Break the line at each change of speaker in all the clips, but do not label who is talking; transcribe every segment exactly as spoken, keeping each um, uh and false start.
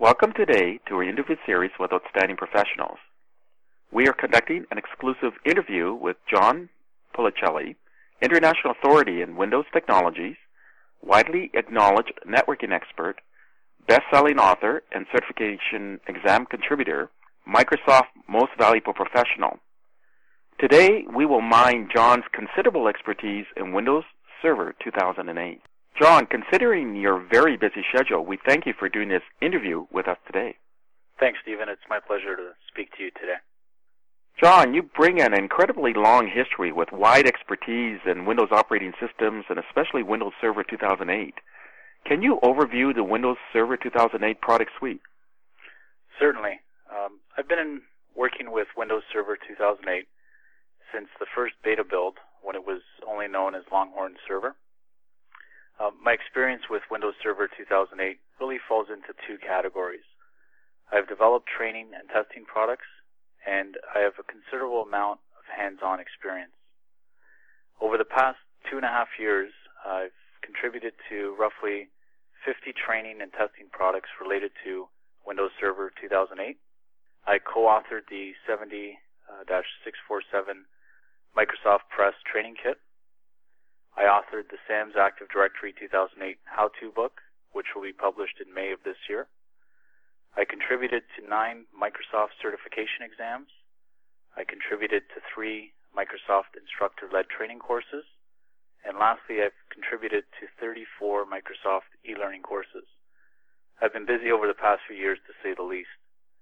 Welcome today to our interview series with outstanding professionals. We are conducting an exclusive interview with John Pulicelli, International Authority in Windows Technologies, widely acknowledged networking expert, best-selling author and certification exam contributor, Microsoft Most Valuable Professional. Today, we will mine John's considerable expertise in Windows Server two thousand eight. John, considering your very busy schedule, we thank you for doing this interview with us today.
Thanks, Stephen. It's my pleasure to speak to you today.
John, you bring an incredibly long history with wide expertise in Windows operating systems and especially Windows Server two thousand eight. Can you overview the Windows Server two thousand eight product suite?
Certainly. Um, I've been in working with Windows Server two thousand eight since the first beta build when it was only known as Longhorn Server. Uh, my experience with Windows Server two thousand eight really falls into two categories. I've developed training and testing products, and I have a considerable amount of hands-on experience. Over the past two and a half years, I've contributed to roughly fifty training and testing products related to Windows Server two thousand eight. I co-authored the seventy dash six forty-seven Microsoft Press Training Kit. I authored the SAMS Active Directory two thousand eight How-To book, which will be published in May of this year. I contributed to nine Microsoft certification exams. I contributed to three Microsoft instructor-led training courses. And lastly, I've contributed to thirty-four Microsoft e-learning courses. I've been busy over the past few years, to say the least.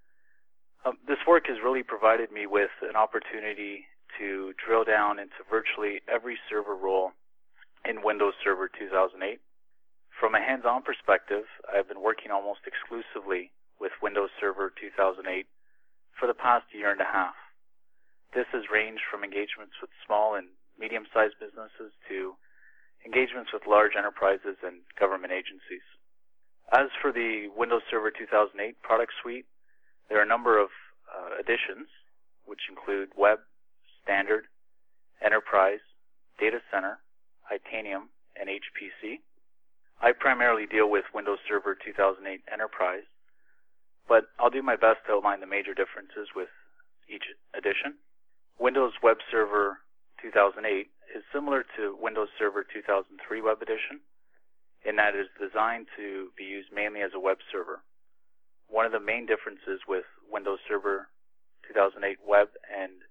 Um, this work has really provided me with an opportunity to drill down into virtually every server role in Windows Server two thousand eight. From a hands-on perspective, I've been working almost exclusively with Windows Server two thousand eight for the past year and a half. This has ranged from engagements with small and medium-sized businesses to engagements with large enterprises and government agencies. As for the Windows Server two thousand eight product suite, there are a number of uh, additions, which include Web, Standard, Enterprise, Data Center, Titanium, and H P C. I primarily deal with Windows Server two thousand eight Enterprise, but I'll do my best to outline the major differences with each edition. Windows Web Server two thousand eight is similar to Windows Server two thousand three Web Edition in that it is designed to be used mainly as a web server. One of the main differences with Windows Server two thousand eight Web and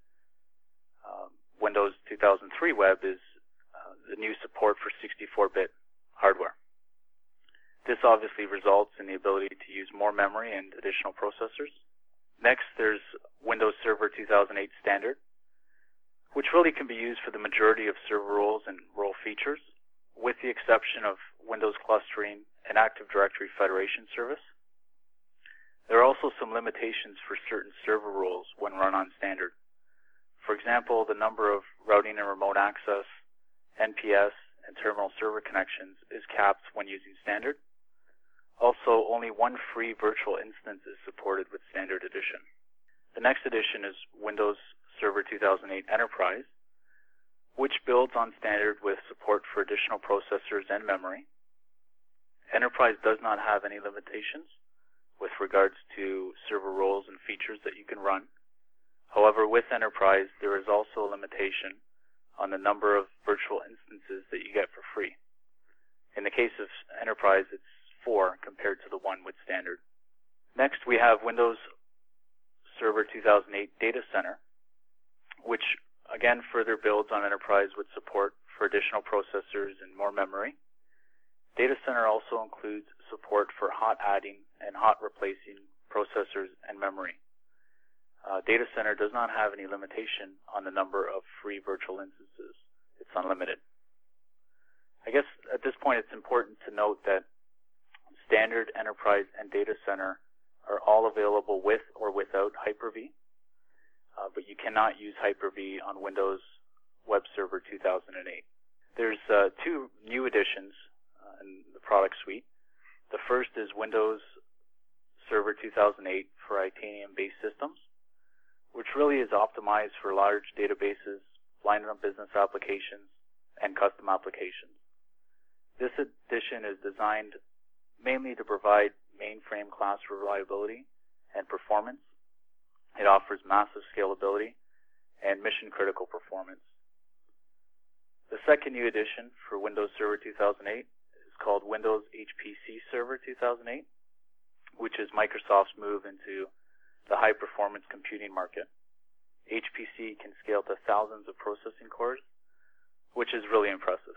uh, Windows two thousand three Web is uh, the new support for sixty-four bit hardware. This obviously results in the ability to use more memory and additional processors. Next, there's Windows Server two thousand eight Standard, which really can be used for the majority of server roles and role features, with the exception of Windows clustering and Active Directory Federation service. There are also some limitations for certain server roles when run on Standard. For example, the number of routing and remote access, N P S, and terminal server connections is capped when using Standard. Also, only one free virtual instance is supported with Standard Edition. The next edition is Windows Server two thousand eight Enterprise, which builds on Standard with support for additional processors and memory. Enterprise does not have any limitations with regards to server roles and features that you can run. However, with Enterprise, there is also a limitation on the number of virtual instances that you get for free. In the case of Enterprise, it's four compared to the one with Standard. Next, we have Windows Server two thousand eight Data Center, which again further builds on Enterprise with support for additional processors and more memory. Data Center also includes support for hot adding and hot replacing processors and memory. Uh, Data Center does not have any limitation on the number of free virtual instances. It's unlimited. I guess at this point it's important to note that Standard, Enterprise, and Data Center are all available with or without Hyper-V, uh, but you cannot use Hyper-V on Windows Web Server two thousand eight. There's uh, two new additions uh, in the product suite. The first is Windows Server two thousand eight for Titanium-based systems, which really is optimized for large databases, line of business applications, and custom applications. This edition is designed mainly to provide mainframe class reliability and performance. It offers massive scalability and mission-critical performance. The second new addition for Windows Server two thousand eight is called Windows H P C Server two thousand eight, which is Microsoft's move into the high-performance computing market. H P C can scale to thousands of processing cores, which is really impressive.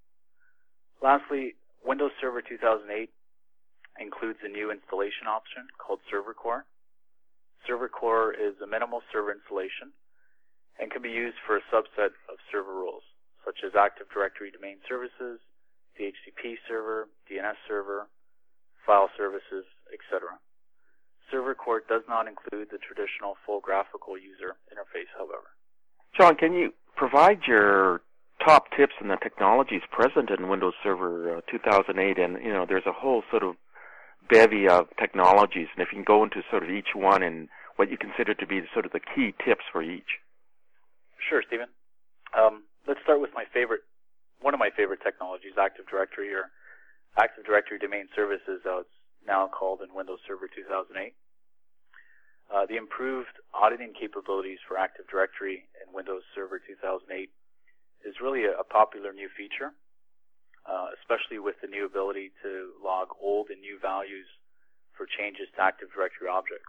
Lastly, Windows Server two thousand eight includes a new installation option called Server Core. Server Core is a minimal server installation and can be used for a subset of server roles, such as Active Directory domain services, D H C P server, D N S server, file services, et cetera. Server Core does not include the traditional full graphical user interface, however.
John, can you provide your top tips on the technologies present in Windows Server uh, two thousand eight? And, you know, there's a whole sort of bevy of technologies, and if you can go into sort of each one and what you consider to be sort of the key tips for each.
Sure, Stephen. Um, let's start with my favorite, one of my favorite technologies, Active Directory, or Active Directory Domain Services, as it's now called in Windows Server two thousand eight. Uh, the improved auditing capabilities for Active Directory in Windows Server two thousand eight is really a, a popular new feature, uh, especially with the new ability to log old and new values for changes to Active Directory objects.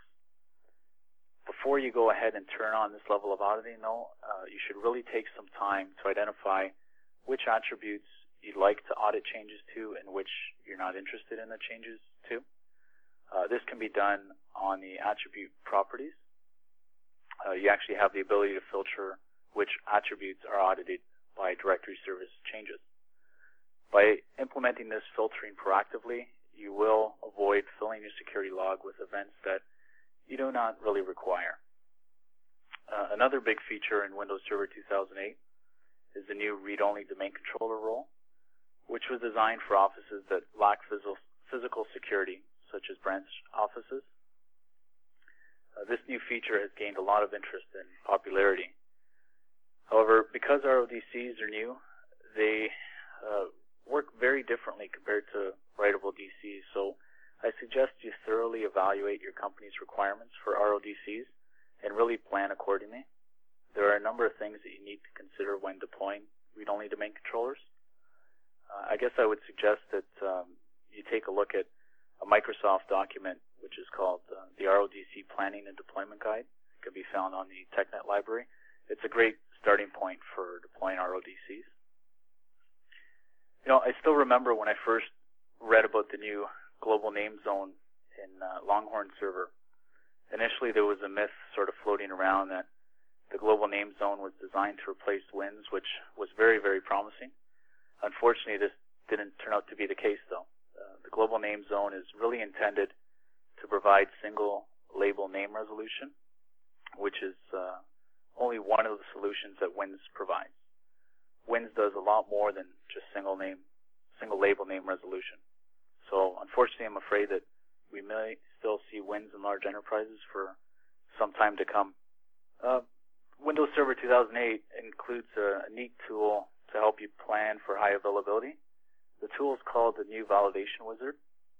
Before you go ahead and turn on this level of auditing, though, uh, you should really take some time to identify which attributes you'd like to audit changes to and which you're not interested in the changes to. Uh, this can be done on the attribute properties. Uh, you actually have the ability to filter which attributes are audited by directory service changes. By implementing this filtering proactively, you will avoid filling your security log with events that you do not really require. Uh, another big feature in Windows Server two thousand eight is the new read-only domain controller role, which was designed for offices that lack physical, physical security, such as branch offices. Uh, this new feature has gained a lot of interest and popularity. However, because R O D Cs are new, they uh, work very differently compared to writable D Cs, so I suggest you thoroughly evaluate your company's requirements for R O D Cs and really plan accordingly. There are a number of things that you need to consider when deploying read-only domain controllers. Uh, I guess I would suggest that um, you take a look at a Microsoft document which is called uh, the R O D C Planning and Deployment Guide. It can be found on the TechNet library. It's a great starting point for deploying R O D Cs. You know, I still remember when I first read about the new global name zone in uh, Longhorn Server. Initially, there was a myth sort of floating around that the global name zone was designed to replace W I N S, which was very, very promising. Unfortunately, this didn't turn out to be the case, though. Uh, the global name zone is really intended to provide single label name resolution, which is uh, only one of the solutions that W I N S provides. W I N S does a lot more than just single name, single label name resolution. So unfortunately, I'm afraid that we may still see W I N S in large enterprises for some time to come. Uh, Windows Server two thousand eight includes a, a neat tool to help you plan for high availability. The tool is called the New Validation Wizard.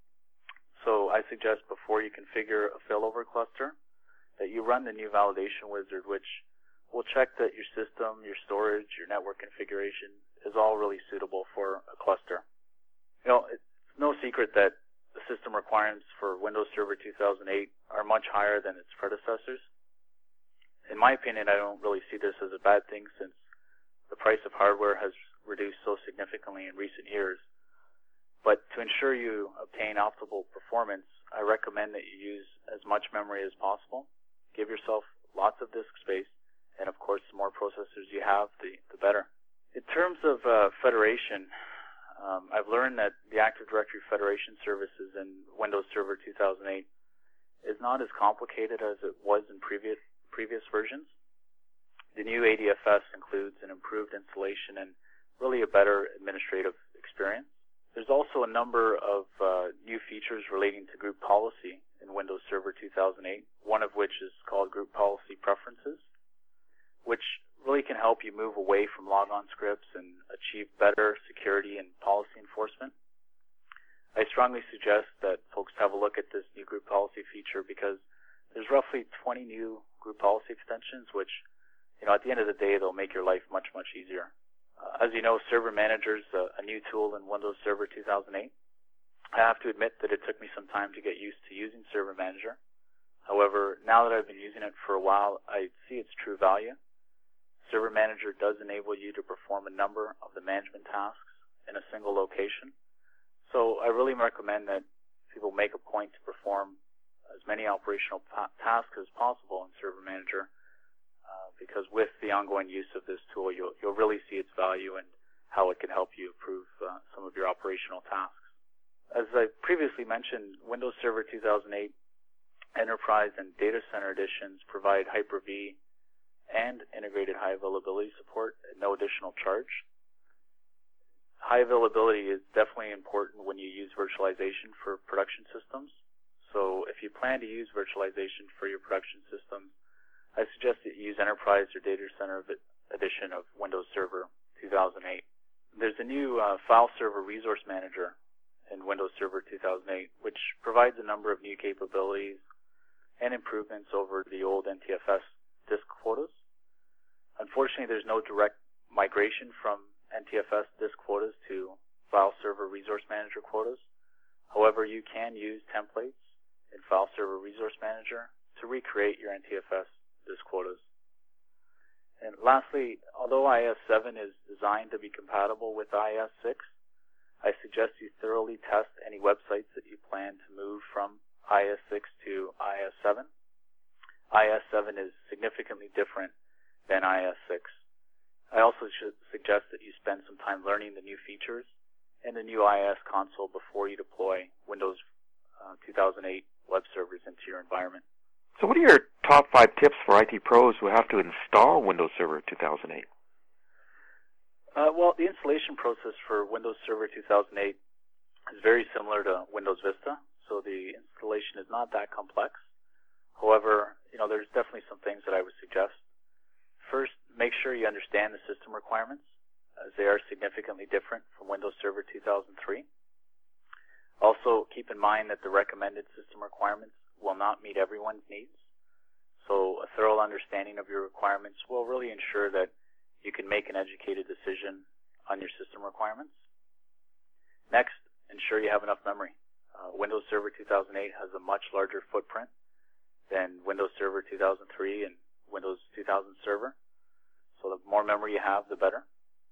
So I suggest before you configure a failover cluster that you run the New Validation Wizard, which will check that your system, your storage, your network configuration is all really suitable for a cluster. You know, it's no secret that the system requirements for Windows Server two thousand eight are much higher than its predecessors. In my opinion, I don't really see this as a bad thing since the price of hardware has reduced so significantly in recent years. But to ensure you obtain optimal performance, I recommend that you use as much memory as possible. Give yourself lots of disk space, and of course, the more processors you have, the, the better. In terms of uh, federation, um, I've learned that the Active Directory Federation services in Windows Server two thousand eight is not as complicated as it was in previous previous versions. The new A D F S includes an improved installation and really a better administrative experience. There's also a number of uh, new features relating to group policy in Windows Server two thousand eight, one of which is called Group Policy Preferences, which really can help you move away from logon scripts and achieve better security and policy enforcement. I strongly suggest that folks have a look at this new group policy feature because there's roughly twenty new group policy extensions, which, you know, at the end of the day, they'll make your life much, much easier. Uh, as you know, Server Manager is a, a new tool in Windows Server two thousand eight. I have to admit that it took me some time to get used to using Server Manager. However, now that I've been using it for a while, I see its true value. Server Manager does enable you to perform a number of the management tasks in a single location. So I really recommend that people make a point to perform as many operational pa- tasks as possible in Server Manager, uh, because with the ongoing use of this tool, you'll, you'll really see its value and how it can help you improve uh, some of your operational tasks. As I previously mentioned, Windows Server two thousand eight Enterprise and Data Center editions provide Hyper-V and integrated high availability support at no additional charge. High availability is definitely important when you use virtualization for production systems. So if you plan to use virtualization for your production systems, I suggest that you use Enterprise or Data Center edition of Windows Server two thousand eight. There's a new uh, File Server Resource Manager in Windows Server two thousand eight, which provides a number of new capabilities and improvements over the old N T F S disk quotas. Unfortunately, there's no direct migration from N T F S disk quotas to File Server Resource Manager quotas. However, you can use templates in File Server Resource Manager to recreate your N T F S disk quotas. And lastly, although I S seven is designed to be compatible with I S six, I suggest you thoroughly test any websites that you plan to move from I S six to I S seven. I S seven is significantly different than I S six. I also should suggest that you spend some time learning the new features and the new I S console before you deploy Windows uh, two thousand eight web servers into your environment.
So what are your top five tips for I T pros who have to install Windows Server two thousand eight?
Uh, well, the installation process for Windows Server two thousand eight is very similar to Windows Vista. So the installation is not that complex. However, you know, there's definitely some things that I would suggest. First, make sure you understand the system requirements, as they are significantly different from Windows Server two thousand three. Also, keep in mind that the recommended system requirements will not meet everyone's needs. So a thorough understanding of your requirements will really ensure that you can make an educated decision on your system requirements. Next, ensure you have enough memory. Uh, Windows Server two thousand eight has a much larger footprint than Windows Server two thousand three and Windows two thousand Server. So the more memory you have, the better.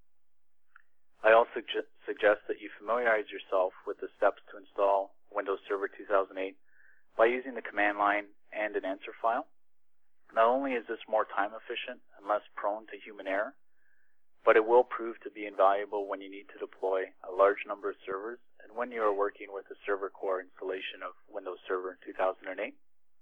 I also ju- suggest that you familiarize yourself with the steps to install Windows Server two thousand eight by using the command line and an answer file. Not only is this more time efficient and less prone to human error, but it will prove to be invaluable when you need to deploy a large number of servers and when you are working with a server core installation of Windows Server two thousand eight.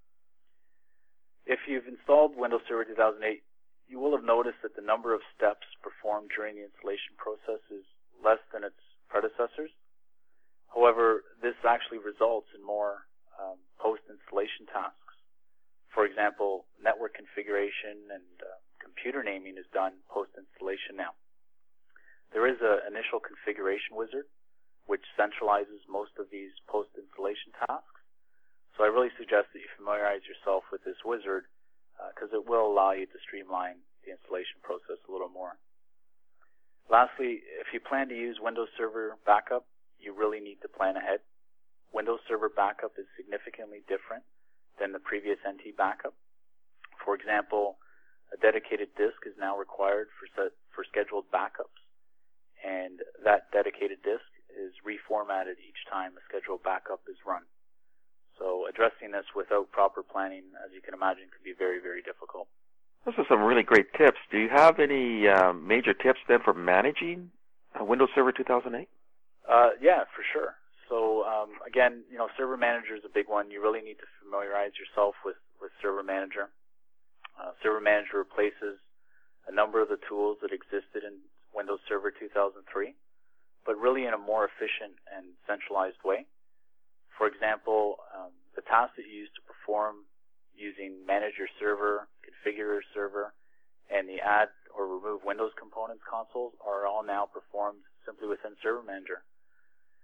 If you've installed Windows Server two thousand eight, you will have noticed that the number of steps performed during the installation process is less than its predecessors. However, this actually results in more um, post-installation tasks. For example, network configuration and uh, computer naming is done post-installation now. There is an initial configuration wizard, which centralizes most of these post-installation tasks. So I really suggest that you familiarize yourself with this wizard because uh, it will allow you to streamline the installation process a little more. Lastly, if you plan to use Windows Server Backup, you really need to plan ahead. Windows Server Backup is significantly different than the previous N T backup. For example, a dedicated disk is now required for set, for scheduled backups, and that dedicated disk is reformatted each time a scheduled backup is run. So addressing this without proper planning, as you can imagine, can be very, very difficult.
Those are some really great tips. Do you have any uh, major tips then for managing uh, Windows Server two thousand eight?
Uh, yeah, for sure. So um, again, you know, Server Manager is a big one. You really need to familiarize yourself with, with Server Manager. Uh, Server Manager replaces a number of the tools that existed in Windows Server two thousand three, but really in a more efficient and centralized way. For example, um, the tasks that you used to perform using Manage Your Server, Configure Your Server, and the Add or Remove Windows Components consoles are all now performed simply within Server Manager.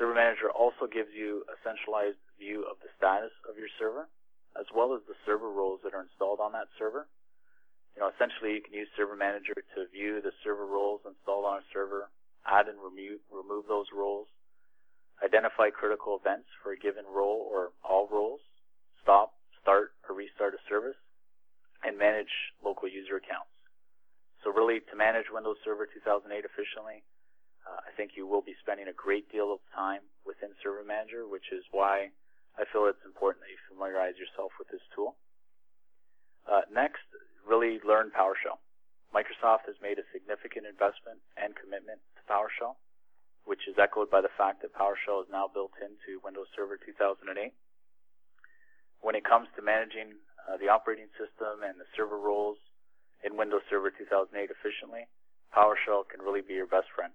Server Manager also gives you a centralized view of the status of your server, as well as the server roles that are installed on that server. You know, essentially, you can use Server Manager to view the server roles installed on a server, add and remove, remove those roles, identify critical events for a given role or all roles, stop, start, or restart a service, and manage local user accounts. So really, to manage Windows Server two thousand eight efficiently, uh, I think you will be spending a great deal of time within Server Manager, which is why I feel it's important that you familiarize yourself with this tool. Uh, next, really learn PowerShell. Microsoft has made a significant investment and commitment to PowerShell, which is echoed by the fact that PowerShell is now built into Windows Server two thousand eight. When it comes to managing uh, the operating system and the server roles in Windows Server two thousand eight efficiently, PowerShell can really be your best friend.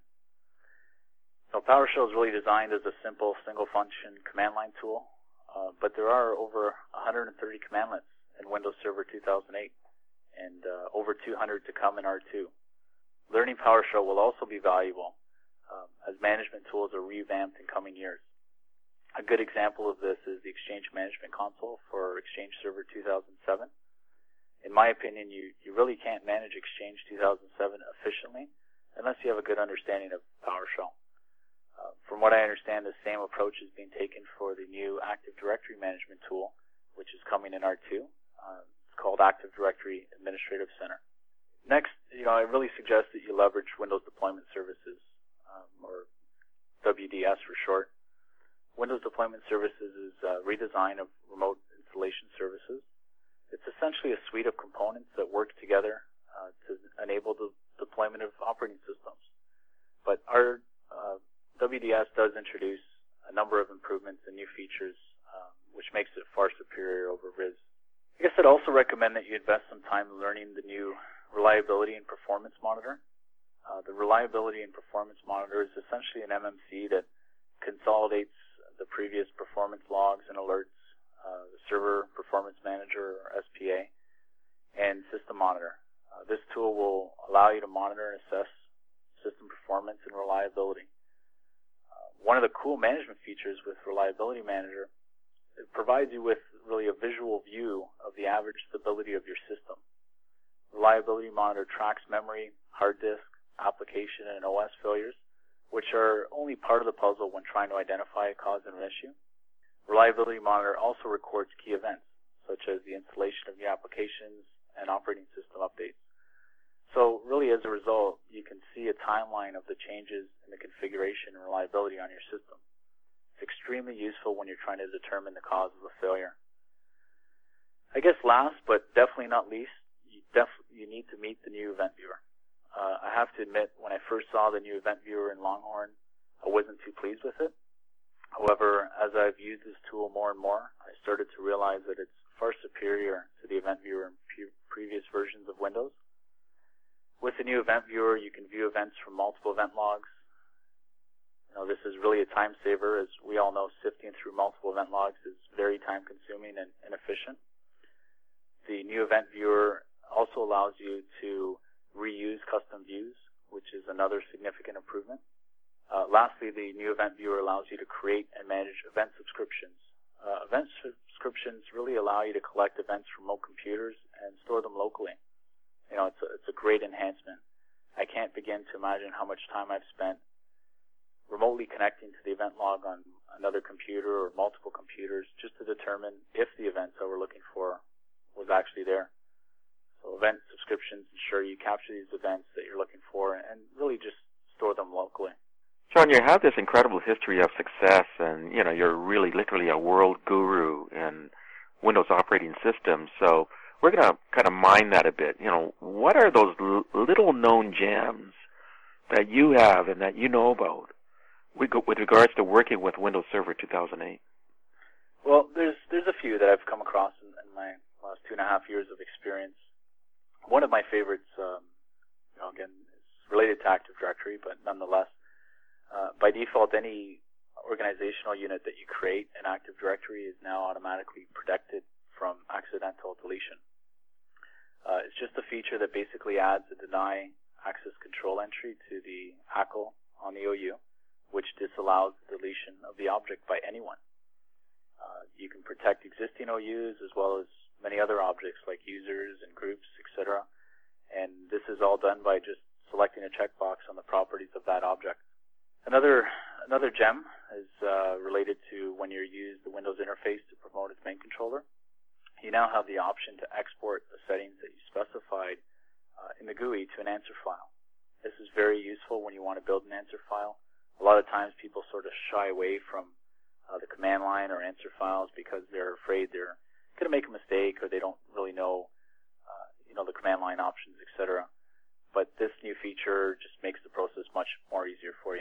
So PowerShell is really designed as a simple single-function command line tool, uh, but there are over one hundred thirty commandlets in Windows Server two thousand eight, and uh, over two hundred to come in R two. Learning PowerShell will also be valuable um, as management tools are revamped in coming years. A good example of this is the Exchange Management Console for Exchange Server two thousand seven. In my opinion, you, you really can't manage Exchange two thousand seven efficiently unless you have a good understanding of PowerShell. Uh, from what I understand, the same approach is being taken for the new Active Directory management tool, which is coming in R two. Uh, it's called Active Directory Administrative Center. Next, you know, I really suggest that you leverage Windows Deployment Services, um, or W D S for short. Windows Deployment Services is a redesign of remote installation services. It's essentially a suite of components that work together uh, to enable the deployment of operating systems. But our uh, W D S does introduce a number of improvements and new features, um, which makes it far superior over Riz. I guess I'd also recommend that you invest some time learning the new Reliability and Performance Monitor. Uh, the Reliability and Performance Monitor is essentially an M M C that consolidates the previous performance logs and alerts, uh, the Server Performance Manager, or S P A, and System Monitor. Uh, this tool will allow you to monitor and assess system performance and reliability. Uh, one of the cool management features with Reliability Manager, it provides you with really a visual view of the average stability of your system. Reliability Monitor tracks memory, hard disk, application, and O S failures, which are only part of the puzzle when trying to identify a cause of an issue. Reliability Monitor also records key events, such as the installation of new applications and operating system updates. So really, as a result, you can see a timeline of the changes in the configuration and reliability on your system. It's extremely useful when you're trying to determine the cause of a failure. I guess last, but definitely not least, you, def- you need to meet the new Event Viewer. Uh, I have to admit, when I first saw the new Event Viewer in Longhorn, I wasn't too pleased with it. However, as I've used this tool more and more, I started to realize that it's far superior to the Event Viewer in pre- previous versions of Windows. With the new Event Viewer, you can view events from multiple event logs. You know, this is really a time saver. As we all know, sifting through multiple event logs is very time-consuming and inefficient. The new Event Viewer also allows you to reuse custom views, which is another significant improvement. Uh, lastly, the new Event Viewer allows you to create and manage event subscriptions. Uh, event subscriptions really allow you to collect events from remote computers and store them locally. You know, it's a, it's a great enhancement. I can't begin to imagine how much time I've spent remotely connecting to the event log on another computer or multiple computers just to determine if the events I were looking for was actually there. So event subscriptions ensure you capture these events that you're looking for and really just store them locally.
John, you have this incredible history of success, and you know you're really literally a world guru in Windows operating systems. So we're going to kind of mine that a bit. You know, what are those l- little-known gems that you have and that you know about with regards to working with Windows Server two thousand eight?
Well, there's there's a few that I've come across in, in my last two and a half years of experience. One of my favorites, um, you know, again, is related to Active Directory, but nonetheless, uh, by default, any organizational unit that you create in Active Directory is now automatically protected from accidental deletion. Uh, it's just a feature that basically adds a deny access control entry to the A C L on the O U, which disallows the deletion of the object by anyone. Uh, you can protect existing O Us as well as many other objects like users and groups, et cetera. And this is all done by just selecting a checkbox on the properties of that object. Another another gem is uh, related to when you use the Windows interface to promote a domain controller. You now have the option to export the settings that you specified uh, in the G U I to an answer file. This is very useful when you want to build an answer file. A lot of times people sort of shy away from uh, the command line or answer files because they're afraid they're going to make a mistake or they don't really know, uh, you know, the command line options, et cetera. But this new feature just makes the process much more easier for you.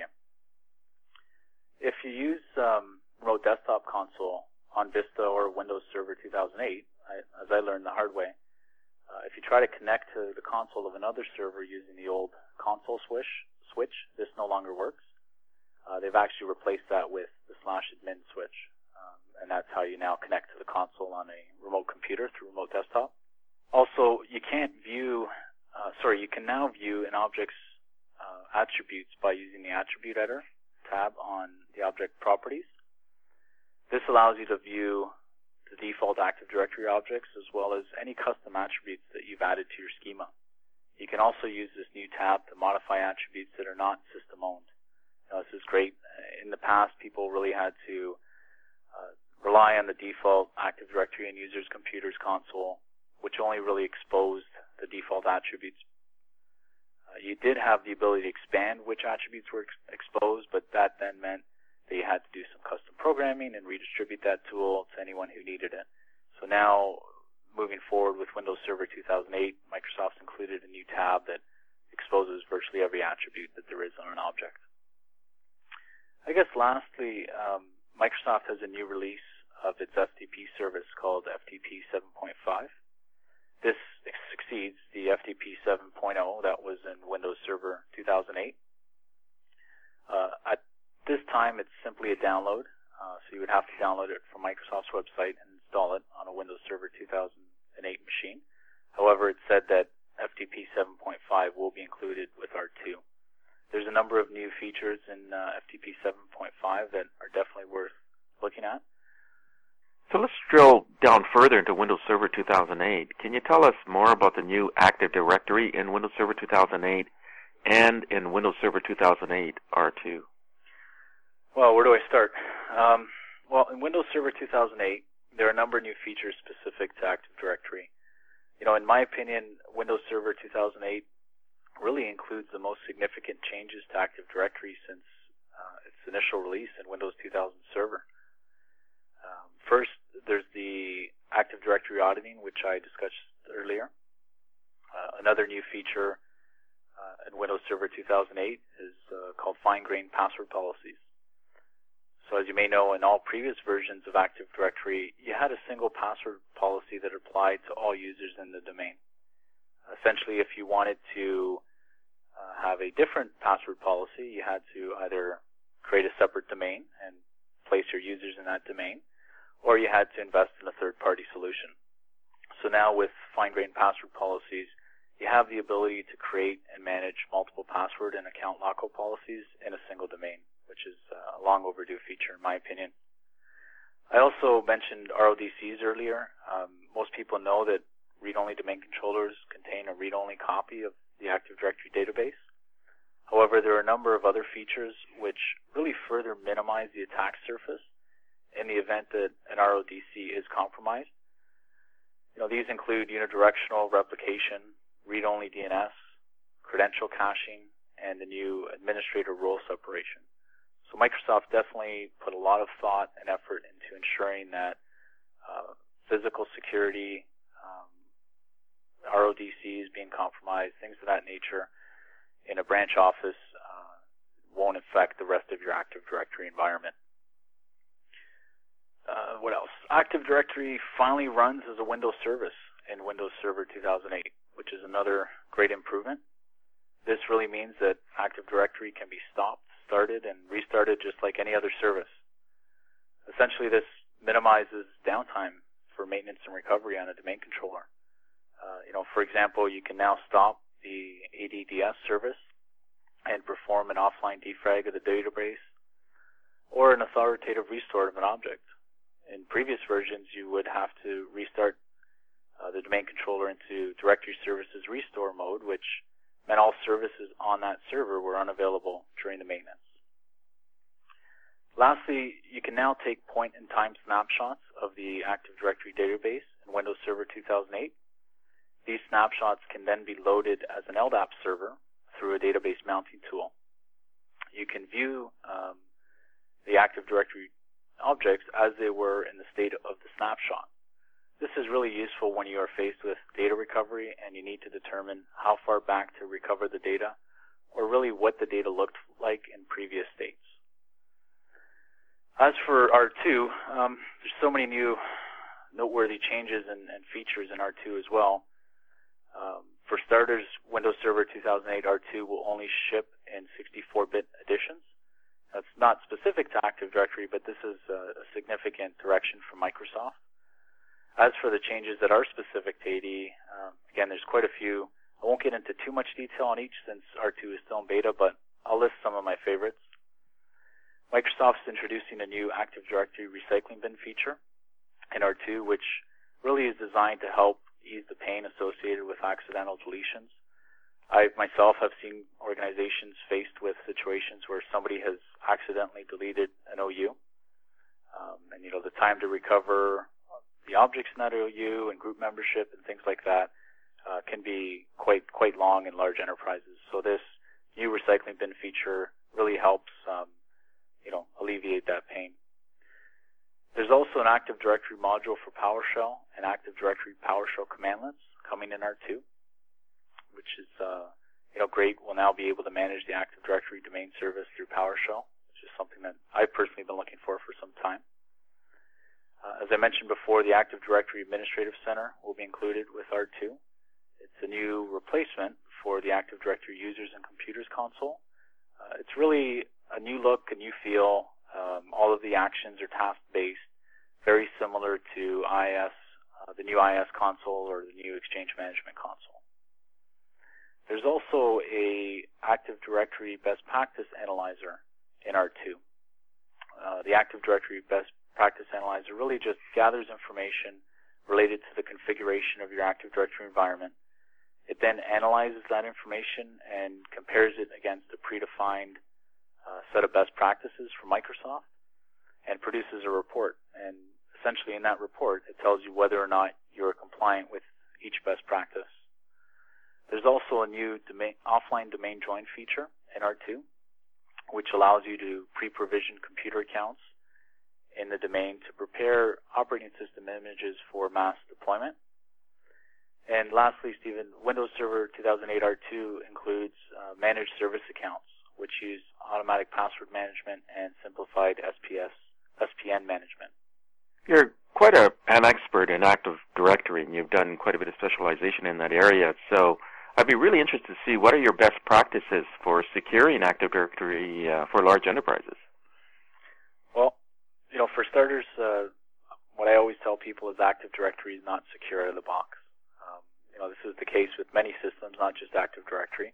If you use um, Remote Desktop Console on Vista or Windows Server two thousand eight, I, as I learned the hard way, uh, if you try to connect to the console of another server using the old console switch, switch this no longer works. Uh, they've actually replaced that with the slash admin switch. And that's how you now connect to the console on a remote computer through Remote Desktop. Also, you can't view, uh, sorry, you can now view an object's uh, attributes by using the Attribute Editor tab on the object properties. This allows you to view the default Active Directory objects as well as any custom attributes that you've added to your schema. You can also use this new tab to modify attributes that are not system-owned. Now, this is great. In the past, people really had to uh, rely on the default Active Directory and users' computers console, which only really exposed the default attributes. Uh, you did have the ability to expand which attributes were ex exposed, but that then meant that you had to do some custom programming and redistribute that tool to anyone who needed it. So now, moving forward with Windows Server two thousand eight, Microsoft's included a new tab that exposes virtually every attribute that there is on an object. I guess lastly, um, Microsoft has a new release of its F T P service called F T P seven point five. This succeeds the F T P seven point oh that was in Windows Server two thousand eight. Uh, at this time, it's simply a download, uh, so you would have to download it from Microsoft's website and install it on a Windows Server two thousand eight machine. However, it's said that F T P seven point five will be included with R two. There's a number of new features in uh, F T P seven point five that are definitely worth looking at.
So let's drill down further into Windows Server two thousand eight. Can you tell us more about the new Active Directory in Windows Server two thousand eight and in Windows Server two thousand eight R two?
Well, where do I start? Um, well, in Windows Server two thousand eight, there are a number of new features specific to Active Directory. You know, in my opinion, Windows Server two thousand eight really includes the most significant changes to Active Directory since uh, its initial release in Windows two thousand Server. Um, first, there's the Active Directory auditing, which I discussed earlier. Uh, another new feature uh, in Windows Server two thousand eight is uh, called fine-grained password policies. So as you may know, in all previous versions of Active Directory, you had a single password policy that applied to all users in the domain. Essentially, if you wanted to uh, have a different password policy, you had to either create a separate domain and place your users in that domain, or you had to invest in a third-party solution. So now with fine-grained password policies, you have the ability to create and manage multiple password and account lockup policies in a single domain, which is a long overdue feature in my opinion. I also mentioned R O D Cs earlier. Um, most people know that read-only domain controllers contain a read-only copy of the Active Directory database. However, there are a number of other features which really further minimize the attack surface in the event that an R O D C is compromised. You know, these include unidirectional replication, read-only D N S, credential caching, and the new administrator role separation. So Microsoft definitely put a lot of thought and effort into ensuring that uh, physical security, um, R O D Cs being compromised, things of that nature, in a branch office uh, won't affect the rest of your Active Directory environment. Uh, what else? Active Directory finally runs as a Windows service in Windows Server two thousand eight, which is another great improvement. This really means that Active Directory can be stopped, started, and restarted just like any other service. Essentially, this minimizes downtime for maintenance and recovery on a domain controller. Uh, you know, for example, you can now stop the A D D S service and perform an offline defrag of the database or an authoritative restore of an object. In previous versions, you would have to restart uh, the domain controller into directory services restore mode, which meant all services on that server were unavailable during the maintenance. Lastly, you can now take point-in-time snapshots of the Active Directory database in Windows Server two thousand eight. These snapshots can then be loaded as an L D A P server through a database mounting tool. You can view um, the Active Directory objects as they were in the state of the snapshot. This is really useful when you are faced with data recovery and you need to determine how far back to recover the data, or really what the data looked like in previous states. As for R two, um, there's so many new noteworthy changes and, and features in R two as well. Um, for starters, Windows Server two thousand eight R two will only ship in sixty-four bit editions. That's not specific to Active Directory, but this is a, a significant direction from Microsoft. As for the changes that are specific to A D, um, again, there's quite a few. I won't get into too much detail on each since R two is still in beta, but I'll list some of my favorites. Microsoft's introducing a new Active Directory recycling bin feature in R two, which really is designed to help ease the pain associated with accidental deletions. I myself have seen organizations faced with situations where somebody has accidentally deleted an O U. Um, and, you know, the time to recover the objects in that O U and group membership and things like that uh, can be quite quite long in large enterprises. So this new recycling bin feature really helps um, you know, alleviate that pain. There's also an Active Directory module for PowerShell and Active Directory PowerShell commandlets coming in R two, which is uh, you know, great. We'll now be able to manage the Active Directory domain service through PowerShell, which is something that I've personally been looking for for some time. Uh, as I mentioned before, the Active Directory Administrative Center will be included with R two. It's a new replacement for the Active Directory Users and Computers console. Uh, it's really a new look, a new feel. Um, all of the actions are task-based, very similar to I S, uh, the new I S console or the new Exchange Management console. There's also a Active Directory Best Practice Analyzer in R two. Uh, the Active Directory Best Practice Analyzer really just gathers information related to the configuration of your Active Directory environment. It then analyzes that information and compares it against a predefined uh, set of best practices from Microsoft and produces a report. And essentially in that report, it tells you whether or not you're compliant with each best practice. There's also a new domain, offline domain join feature in R two, which allows you to pre-provision computer accounts in the domain to prepare operating system images for mass deployment. And lastly, Stephen, Windows Server two thousand eight R two includes uh, managed service accounts, which use automatic password management and simplified S P S, S P N management.
You're quite a, an expert in Active Directory, and you've done quite a bit of specialization in that area. So I'd be really interested to see what are your best practices for securing Active Directory uh, for large enterprises.
Well, you know, for starters, uh, what I always tell people is Active Directory is not secure out of the box. Um, you know, this is the case with many systems, not just Active Directory.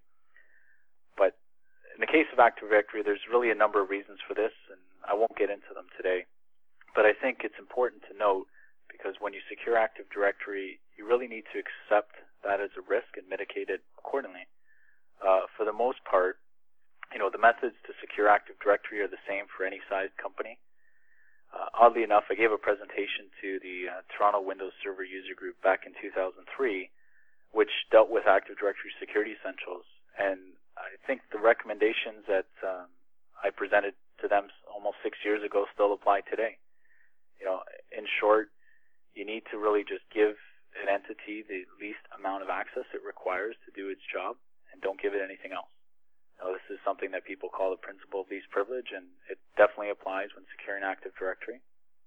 But in the case of Active Directory, there's really a number of reasons for this, and I won't get into them today. But I think it's important to note, because when you secure Active Directory, you really need to accept that as a risk and mitigate it accordingly. Uh, for the most part, you know, the methods to secure Active Directory are the same for any sized company. Uh, oddly enough, I gave a presentation to the uh, Toronto Windows Server User Group back in two thousand three, which dealt with Active Directory Security Essentials. And I think the recommendations that um, I presented to them almost six years ago still apply today. You know, in short, you need to really just give an entity the least amount of access it requires to do its job, and don't give it anything else. Now, this is something that people call the principle of least privilege, and it definitely applies when securing Active Directory.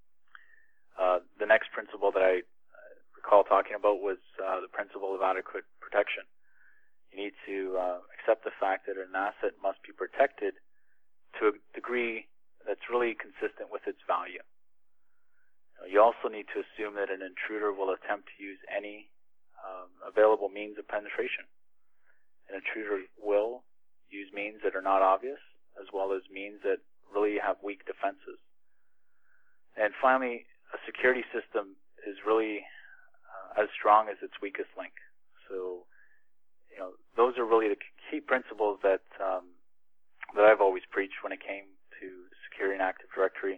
Uh, the next principle that I recall talking about was uh, the principle of adequate protection. You need to uh, accept the fact that an asset must be protected to a degree that's really consistent with its value. You also need to assume that an intruder will attempt to use any um, available means of penetration. An intruder will use means that are not obvious, as well as means that really have weak defenses. And finally, a security system is really uh, as strong as its weakest link. So, you know, those are really the key principles that um, that I've always preached when it came to securing Active Directory.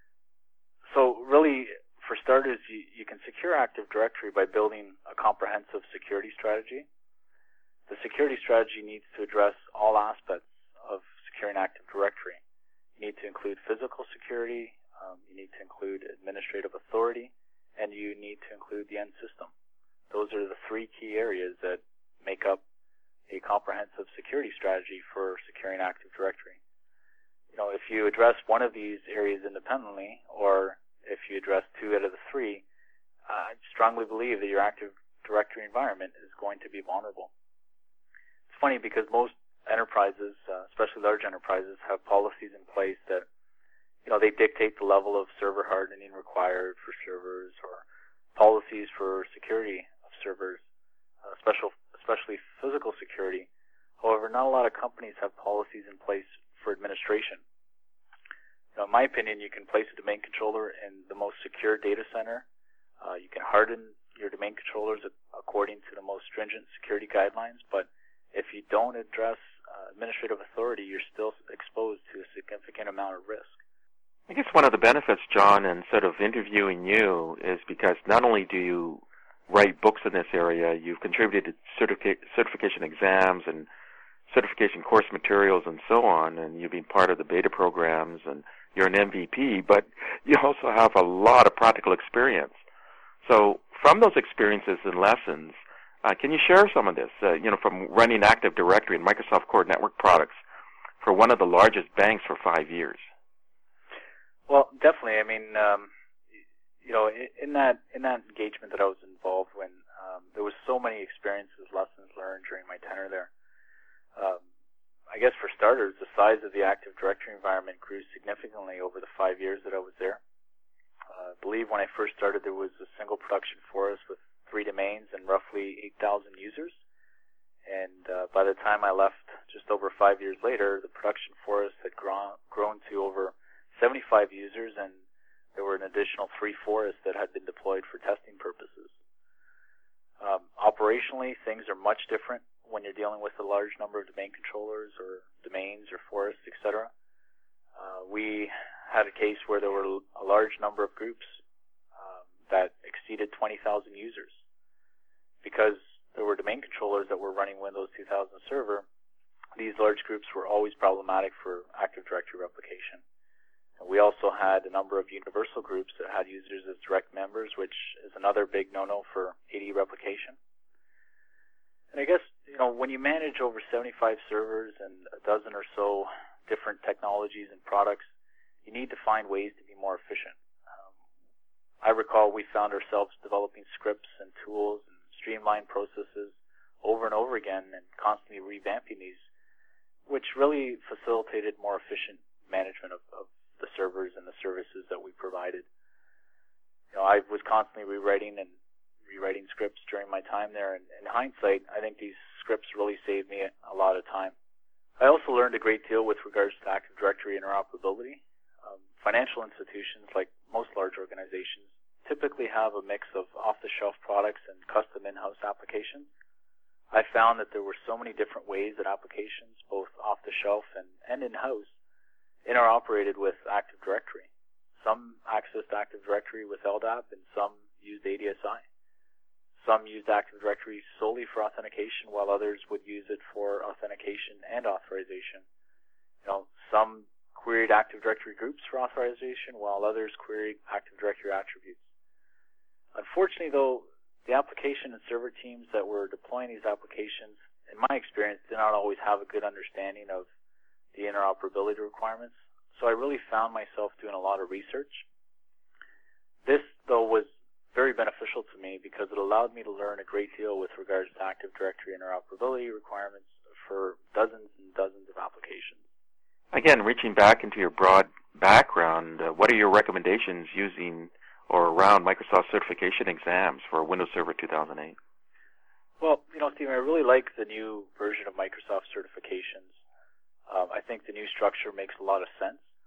So really, for starters, you, you can secure Active Directory by building a comprehensive security strategy. The security strategy needs to address all aspects of securing Active Directory. You need to include physical security, um, you need to include administrative authority, and you need to include the end system. Those are the three key areas that make up a comprehensive security strategy for securing Active Directory. You know, if you address one of these areas independently, or if you address two out of the three, I strongly believe that your Active Directory environment is going to be vulnerable. It's funny because most enterprises, uh, especially large enterprises, have policies in place that, you know, they dictate the level of server hardening required for servers, or policies for security of servers, uh, special especially physical security. However, not a lot of companies have policies in place for administration. Now, in my opinion, you can place a domain controller in the most secure data center. Uh, you can harden your domain controllers according to the most stringent security guidelines, but if you don't address uh, administrative authority, you're still exposed to a significant amount of risk.
I guess one of the benefits, John, in sort of interviewing you is because not only do you write books in this area, you've contributed to certific- certification exams and certification course materials and so on, and you've been part of the beta programs, and you're an M V P, but you also have a lot of practical experience. So from those experiences and lessons, uh, can you share some of this, uh, you know, from running Active Directory and Microsoft Core Network products for one of the largest banks for five years?
Well, definitely. I mean, um, you know, in that in that engagement that I was involved in, um, there was so many experiences, lessons learned during my tenure there. Um, I guess for starters, the size of the Active Directory environment grew significantly over the five years that I was there. Uh, I believe when I first started, there was a single production forest with three domains and roughly eight thousand users. And uh, by the time I left, just over five years later, the production forest had grown, grown to over seventy-five users, and there were an additional three forests that had been deployed for testing purposes. Um, operationally, things are much different when you're dealing with a large number of domain controllers or domains or forests, et cetera. Uh, we had a case where there were a large number of groups um, that exceeded twenty thousand users. Because there were domain controllers that were running Windows two thousand Server, these large groups were always problematic for Active Directory replication. We also had a number of universal groups that had users as direct members, which is another big no-no for A D replication. And I guess, you know, when you manage over seventy-five servers and a dozen or so different technologies and products, you need to find ways to be more efficient. Um, I recall we found ourselves developing scripts and tools and streamlined processes over and over again and constantly revamping these, which really facilitated more efficient management of, of the servers and the services that we provided. You know, I was constantly rewriting and rewriting scripts during my time there, and in hindsight, I think these scripts really saved me a lot of time. I also learned a great deal with regards to Active Directory interoperability. Um, financial institutions, like most large organizations, typically have a mix of off-the-shelf products and custom in-house applications. I found that there were so many different ways that applications, both off-the-shelf and, and in-house, interoperated with Active Directory. Some accessed Active Directory with L D A P, and some used A D S I. Some used Active Directory solely for authentication, while others would use it for authentication and authorization. You know, some queried Active Directory groups for authorization, while others queried Active Directory attributes. Unfortunately, though, the application and server teams that were deploying these applications, in my experience, did not always have a good understanding of the interoperability requirements. So I really found myself doing a lot of research. This, though, was very beneficial to me because it allowed me to learn a great deal with regards to Active Directory interoperability requirements for dozens and dozens of applications.
Again, reaching back into your broad background, uh, what are your recommendations using or around Microsoft certification exams for Windows Server two thousand eight?
Well, you know, Stephen, I really like the new version of Microsoft certifications. Um, I think the new structure makes a lot of sense.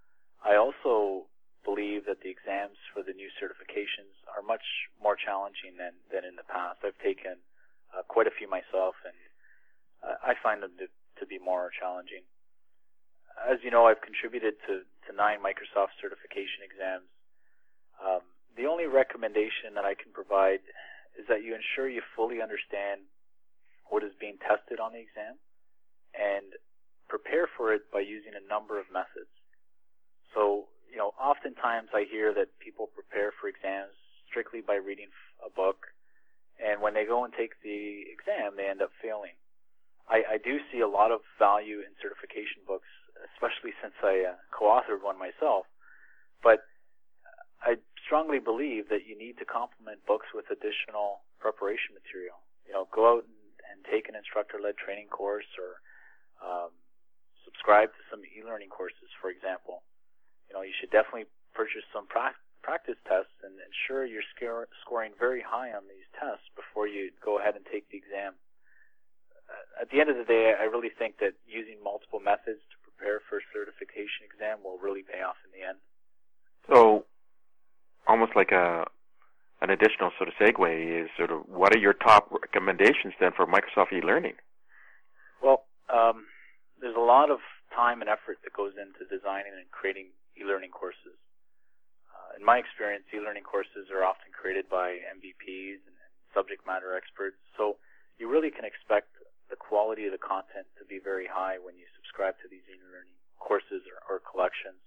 I also believe that the exams for the new certifications are much more challenging than, than in the past. I've taken uh, quite a few myself, and uh, I find them to, to be more challenging. As you know, I've contributed to, to nine Microsoft certification exams. Um, the only recommendation that I can provide is that you ensure you fully understand what is being tested on the exam and prepare for it by using a number of methods. So, you know, oftentimes I hear that people prepare for exams strictly by reading a book, and when they go and take the exam, they end up failing. I, I do see a lot of value in certification books, especially since I uh, co-authored one myself, but I strongly believe that you need to complement books with additional preparation material. You know, go out and, and take an instructor-led training course, or um, subscribe to some e-learning courses, for example. You know, you should definitely purchase some pra- practice tests and ensure you're scar- scoring very high on these tests before you go ahead and take the exam. Uh, at the end of the day, I really think that using multiple methods to prepare for a certification exam will really pay off in the end.
So, almost like a an additional sort of segue is sort of, what are your top recommendations then for Microsoft e-learning?
Well, um, there's a lot of time and effort that goes into designing and creating e-learning courses. Uh, in my experience, e-learning courses are often created by M V Ps and, and subject matter experts, so you really can expect the quality of the content to be very high when you subscribe to these e-learning courses or, or collections.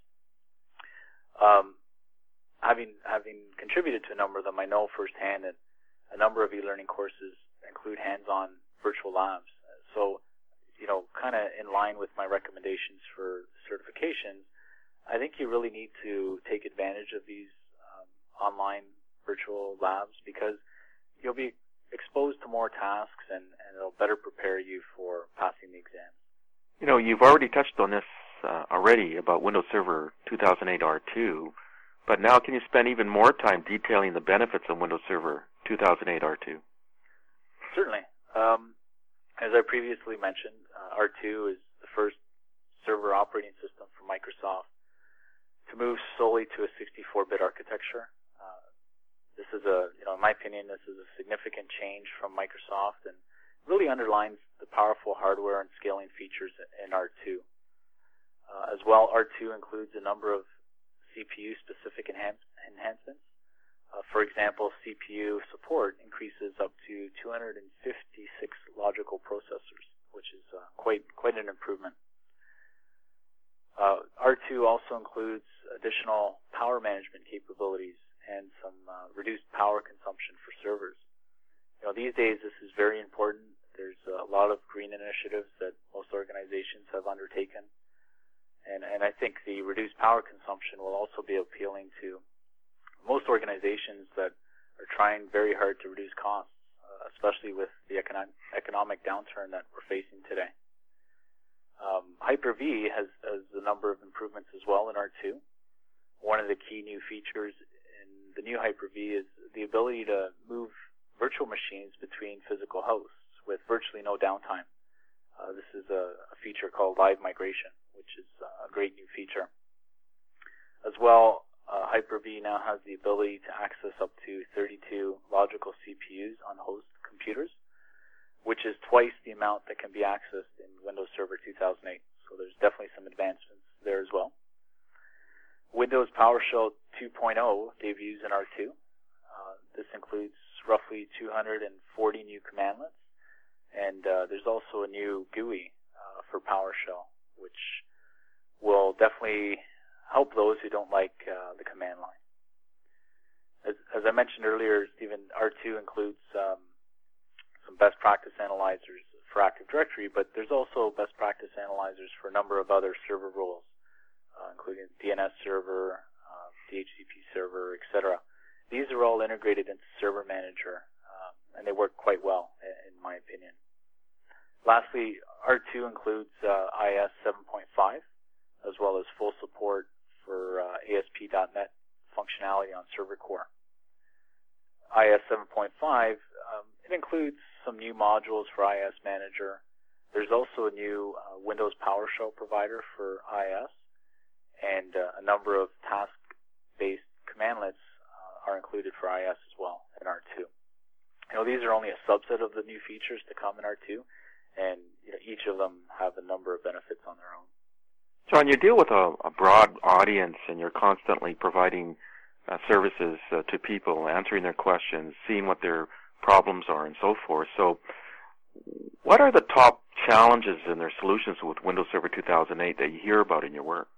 Um, having having contributed to a number of them, I know firsthand that a number of e-learning courses include hands-on virtual labs. So, you know, kind of in line with my recommendations for certifications, I think you really need to take advantage of these um, online virtual labs, because you'll be exposed to more tasks, and, and it'll better prepare you for passing the exam.
You know, you've already touched on this uh, already about Windows Server two thousand eight R two, but now can you spend even more time detailing the benefits of Windows Server two thousand eight R two?
Certainly. Um, as I previously mentioned, uh, R two is the first server operating system for Microsoft to move solely to a sixty-four bit architecture. Uh, this is a, you know, in my opinion, this is a significant change from Microsoft, and really underlines the powerful hardware and scaling features in R two. Uh, as well, R two includes a number of C P U-specific enhance, enhancements. Uh, for example, C P U support increases up to two hundred fifty-six logical processors, which is uh, quite quite an improvement. Uh, R two also includes additional power management capabilities and some uh, reduced power consumption for servers. You know, these days this is very important. There's a lot of green initiatives that most organizations have undertaken, and, and I think the reduced power consumption will also be appealing to most organizations that are trying very hard to reduce costs, uh, especially with the economic, economic downturn that we're facing today. Um, Hyper-V has, has a number of improvements as well in R two. One of the key new features in the new Hyper-V is the ability to move virtual machines between physical hosts with virtually no downtime. Uh, this is a, a feature called Live Migration, which is a great new feature. As well, uh, Hyper-V now has the ability to access up to thirty-two logical C P Us on host computers, which is twice the amount that can be accessed in Windows Server two thousand eight. So there's definitely some advancements there as well. Windows PowerShell two point oh debuts in R two. Uh, this includes roughly two hundred forty new commandlets, and uh, there's also a new G U I uh, for PowerShell, which will definitely help those who don't like uh, the command line. As, as I mentioned earlier, Stephen, R two includes um, some best practice analyzers for Active Directory, but there's also best practice analyzers for a number of other server roles, uh, including D N S server, uh, D H C P server, et cetera. These are all integrated into Server Manager, um, and they work quite well, in, in my opinion. Lastly, R two includes uh, I S seven point five, as well as full support for uh, A S P dot net functionality on Server Core. I S seven point five, um, it includes some new modules for I S Manager. There's also a new uh, Windows PowerShell provider for I S, and uh, a number of task-based commandlets uh, are included for I S as well in R two. You know, these are only a subset of the new features to come in R two, and you know, each of them have a number of benefits on their own.
John, you deal with a, a broad audience, and you're constantly providing uh, services uh, to people, answering their questions, seeing what their problems are, and so forth. So what are the top challenges and their solutions with Windows Server two thousand eight that you hear about in your work?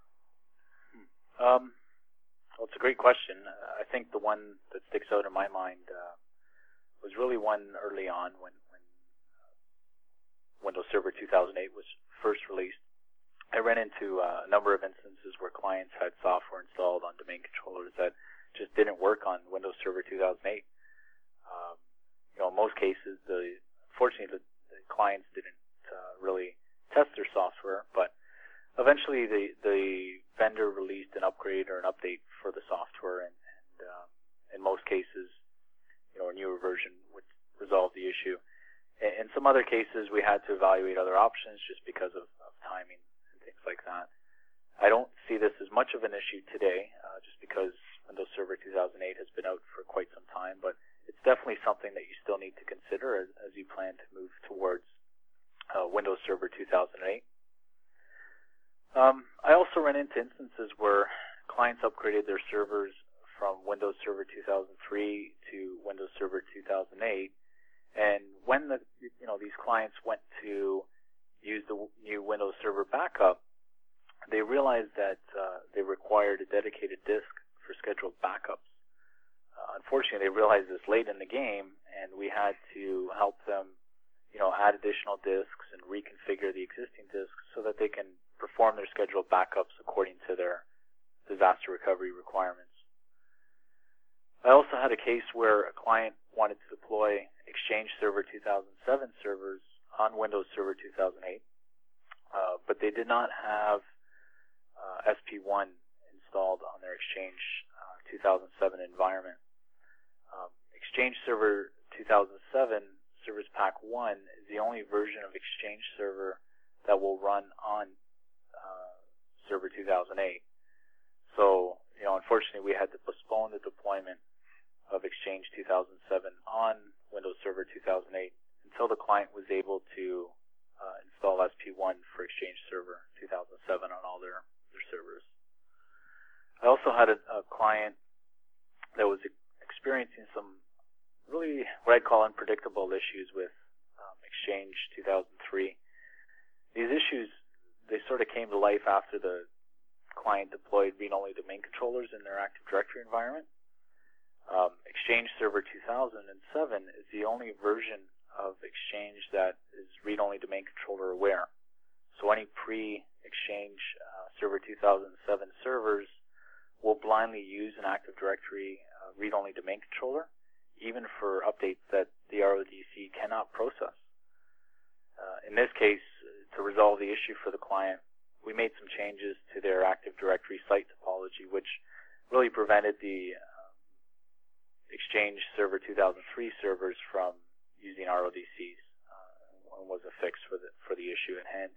Um, well, it's a great question. Uh, I think the one that sticks out in my mind uh, was really one early on when, when uh, Windows Server two thousand eight was first released. I ran into uh, a number of instances where clients had software installed on domain controllers that just didn't work on Windows Server two thousand eight. Um, you know, in most cases, the fortunately the, the clients didn't uh, really test their software, but eventually the the vendor released an upgrade or an update for the software, and, and uh, in most cases, you know, a newer version would resolve the issue. In, in some other cases, we had to evaluate other options just because of, of timing and things like that. I don't see this as much of an issue today, uh, just because Windows Server two thousand eight has been out for quite some time, but it's definitely something that you still need to consider as, as you plan to move towards uh, Windows Server two thousand eight. Um, I also ran into instances where clients upgraded their servers from Windows Server two thousand three to Windows Server two thousand eight, and when the you know these clients went to use the new Windows Server backup, they realized that uh, they required a dedicated disk for scheduled backups. Uh, unfortunately, they realized this late in the game, and we had to help them, you know, add additional disks and reconfigure the existing disks so that they can perform their scheduled backups according to their disaster recovery requirements. I also had a case where a client wanted to deploy Exchange Server two thousand seven servers on Windows Server two thousand eight, uh, but they did not have uh, S P one installed on their Exchange uh, two thousand seven environment. Um, Exchange Server two thousand seven Service Pack one is the only version of Exchange Server that will run on uh, Server two thousand eight. So, you know, unfortunately, we had to postpone the deployment of Exchange two thousand seven on Windows Server two thousand eight until the client was able to uh, install S P one for Exchange Server two thousand seven on all their, their servers. I also had a, a client that was experiencing some really what I'd call unpredictable issues with um, Exchange two thousand three. These issues, they sort of came to life after the client deployed read-only domain controllers in their Active Directory environment. Um, Exchange Server two thousand seven is the only version of Exchange that is read-only domain controller aware. So any pre-Exchange uh, Server two thousand seven servers will blindly use an Active Directory uh, read-only domain controller, even for updates that the R O D C cannot process. Uh, in this case, to resolve the issue for the client, we made some changes to their Active Directory site topology, which really prevented the um, Exchange Server two thousand three servers from using R O D Cs, uh, and was a fix for the for the issue at hand.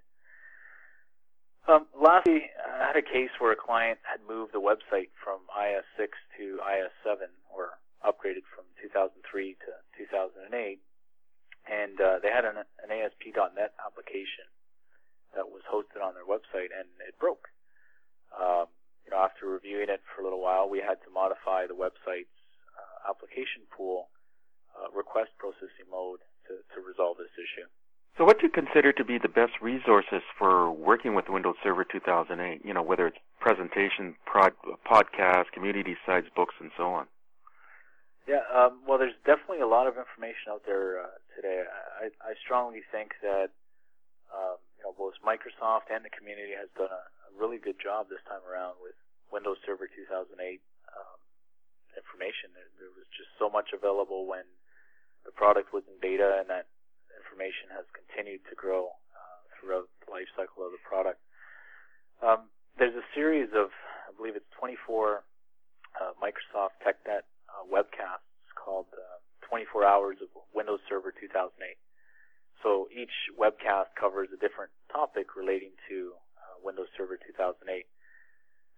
Um, lastly, I had a case where a client had moved the website from I S six to I S seven, or upgraded from two thousand three to two thousand eight, and uh, they had an, an A S P dot net application that was hosted on their website, and it broke. Um, you know, after reviewing it for a little while, we had to modify the website's uh, application pool uh, request processing mode to, to resolve this issue.
So what do you consider to be the best resources for working with Windows Server two thousand eight, you know, whether it's presentation, prod, podcasts, community sites, books, and so on?
Yeah, um, well, there's definitely a lot of information out there uh, today. I, I strongly think that um, you know, both Microsoft and the community has done a, a really good job this time around with Windows Server two thousand eight um, information. There, there was just so much available when the product was in beta, and that information has continued to grow uh, throughout the life cycle of the product. Um, there's a series of, I believe it's twenty-four uh, Microsoft TechNet uh, webcasts called uh, twenty-four hours of Windows Server two thousand eight. So each webcast covers a different topic relating to uh, Windows Server two thousand eight.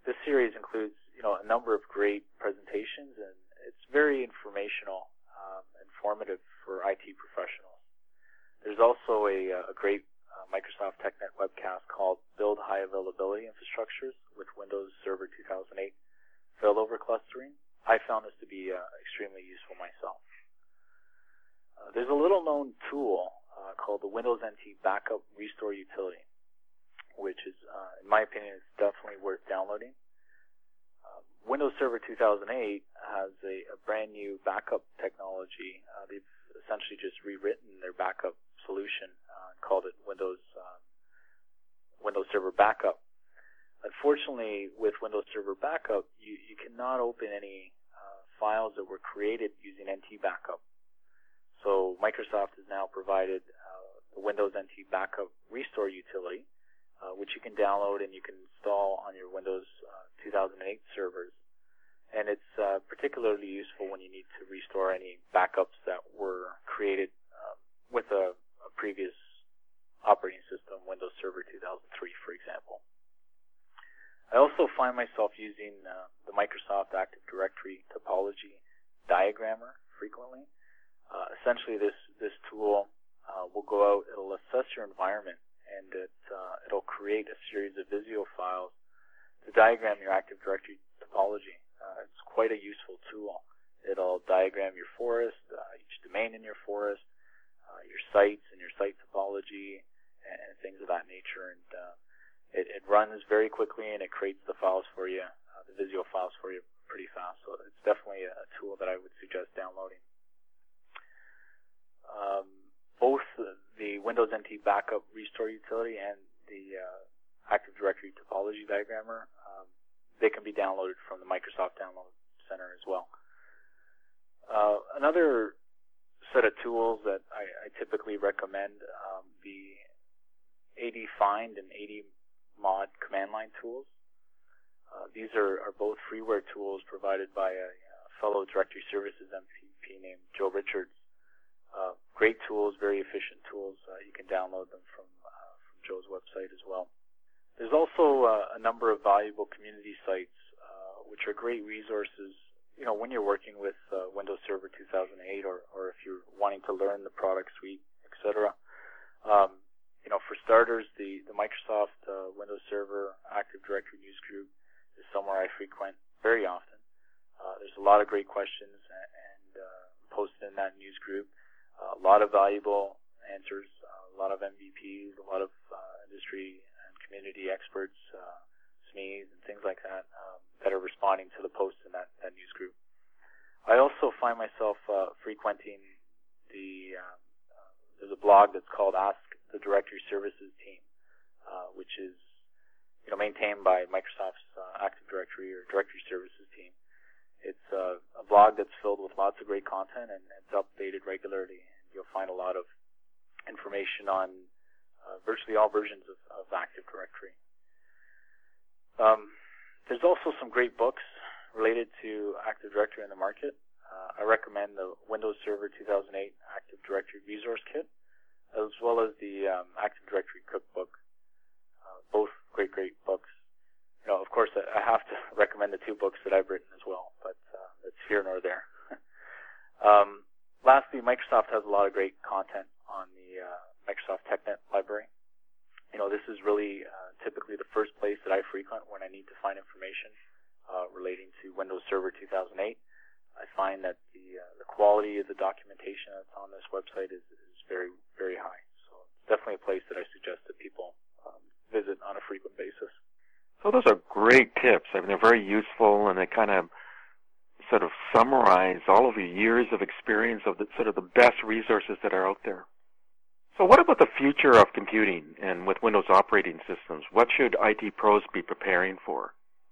this series includes, you know, a number of great presentations, and it's very informational, um, informative for I T professionals. There's also a, a great uh, Microsoft TechNet webcast called Build High Availability Infrastructures with Windows Server two thousand eight Failover Clustering. I found this to be uh, extremely useful myself. Uh, there's a little-known tool uh, called the Windows N T Backup Restore Utility, which is, uh, in my opinion, is definitely worth downloading. Uh, Windows Server two thousand eight has a, a brand new backup technology. Uh, they've essentially just rewritten their backup solution uh, and called it Windows uh, Windows Server Backup. Unfortunately, with Windows Server Backup, you, you cannot open any uh, files that were created using N T Backup. So Microsoft has now provided uh, the Windows N T Backup Restore Utility, Uh, which you can download and you can install on your Windows uh, two thousand eight servers. And it's uh, particularly useful when you need to restore any backups that were created uh, with a, a previous operating system, Windows Server two thousand three, for example. I also find myself using uh, the Microsoft Active Directory topology diagrammer frequently. Uh, essentially, this, this tool uh, will go out, it'll assess your environment, and it, uh, it'll create a series of Visio files to diagram your Active Directory topology. Uh, it's quite a useful tool. It'll diagram your forest, uh, each domain in your forest, uh, your sites and your site topology, and, and things of that nature. And uh, it, it runs very quickly, and it creates the files for you, uh, the Visio files for you pretty fast. So it's definitely a, a tool that I would suggest downloading. Um, both the Windows N T Backup Restore Utility and the uh, Active Directory Topology Diagrammer, um, they can be downloaded from the Microsoft Download Center as well. Uh, another set of tools that I, I typically recommend, um, the A D Find and A D Mod command line tools. Uh, these are, are both freeware tools provided by a, a fellow Directory Services M V P named Joe Richards. Uh, great tools, very efficient tools. Uh, you can download them from, uh, from Joe's website as well. There's also uh, a number of valuable community sites, uh, which are great resources, you know, when you're working with uh, Windows Server two thousand eight, or, or if you're wanting to learn the product suite, et cetera. Um, you know, for starters, the, the Microsoft uh, Windows Server Active Directory News Group is somewhere I frequent very often. Uh, there's a lot of great questions and, and uh, posted in that news group. Uh, a lot of valuable answers, uh, a lot of M V Ps, a lot of uh, industry and community experts, uh, S M Es, and things like that um, that are responding to the posts in that, that news group. I also find myself uh, frequenting the, um, uh, there's a blog that's called Ask the Directory Services Team, uh, which is, you know, maintained by Microsoft's uh, Active Directory or Directory Services Team. It's uh, a blog that's filled with lots of great content, and it's updated regularly. And you'll find a lot of information on uh, virtually all versions of, of Active Directory. Um, there's also some great books related to Active Directory in the market. Uh, I recommend the Windows Server two thousand eight Active Directory Resource Kit, as well as the um, Active Directory Cookbook. Uh, both great, great books. You know, of course, I have to recommend the two books that I've written as well, but uh, that's here nor there. um, lastly, Microsoft has a lot of great content on the uh, Microsoft TechNet library. You know, this is really uh, typically the first place that I frequent when I need to find information uh, relating to Windows Server two thousand eight. I find that the uh, the quality of the documentation that's on this website is, is very, very high. So it's definitely a place that I suggest that people um, visit on a frequent basis.
So those are great tips. I mean, they're very useful, and they kind of sort of summarize all of your years of experience of the sort of the best resources that are out there. So what about the future of computing and with Windows operating systems? What should I T pros be preparing for?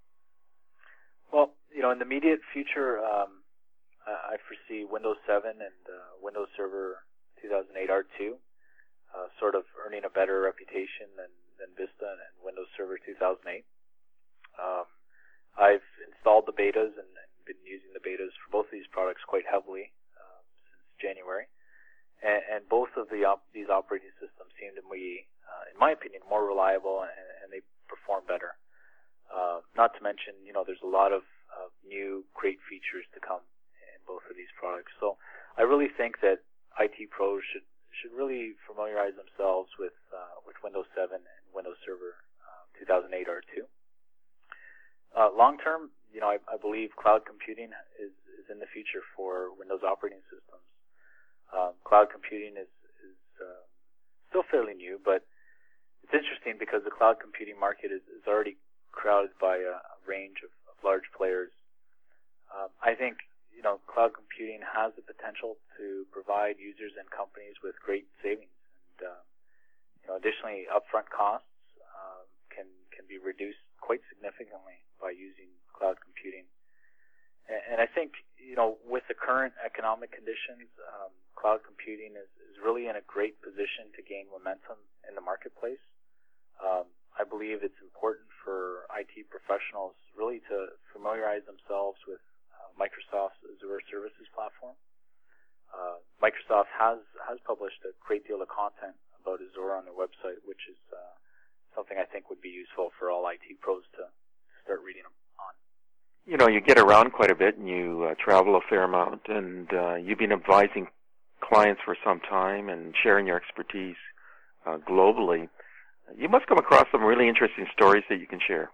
Well, you know, in the immediate future, um, I foresee Windows seven and uh, Windows Server two thousand eight R two uh, sort of earning a better reputation than, than Vista and Windows Server two thousand eight. Um, I've installed the betas and, and been using the betas for both of these products quite heavily uh, since January, and, and both of the op- these operating systems seem to be, uh, in my opinion, more reliable, and, and they perform better. Uh, not to mention, you know, there's a lot of uh, new great features to come in both of these products. So I really think that I T pros should should really familiarize themselves with uh, with Windows seven and Windows Server uh, two thousand eight R two. Uh, long term, you know, I, I believe cloud computing is, is in the future for Windows operating systems. Um, cloud computing is, is uh, still fairly new, but it's interesting because the cloud computing market is, is already crowded by a, a range of, of large players. Um, I think, you know, cloud computing has the potential to provide users and companies with great savings. And, uh, you know, additionally, upfront costs uh, can can be reduced quite significantly by using cloud computing. And, and I think, you know, with the current economic conditions, um, cloud computing is, is really in a great position to gain momentum in the marketplace. Um, I believe it's important for I T professionals really to familiarize themselves with uh, Microsoft's Azure Services Platform. Uh, Microsoft has, has published a great deal of content about Azure on their website, which is uh, something I think would be useful for all I T pros to start reading them on.
You know, you get around quite a bit and you uh, travel a fair amount, and uh, you've been advising clients for some time and sharing your expertise uh, globally. You must come across some really interesting stories that you can share.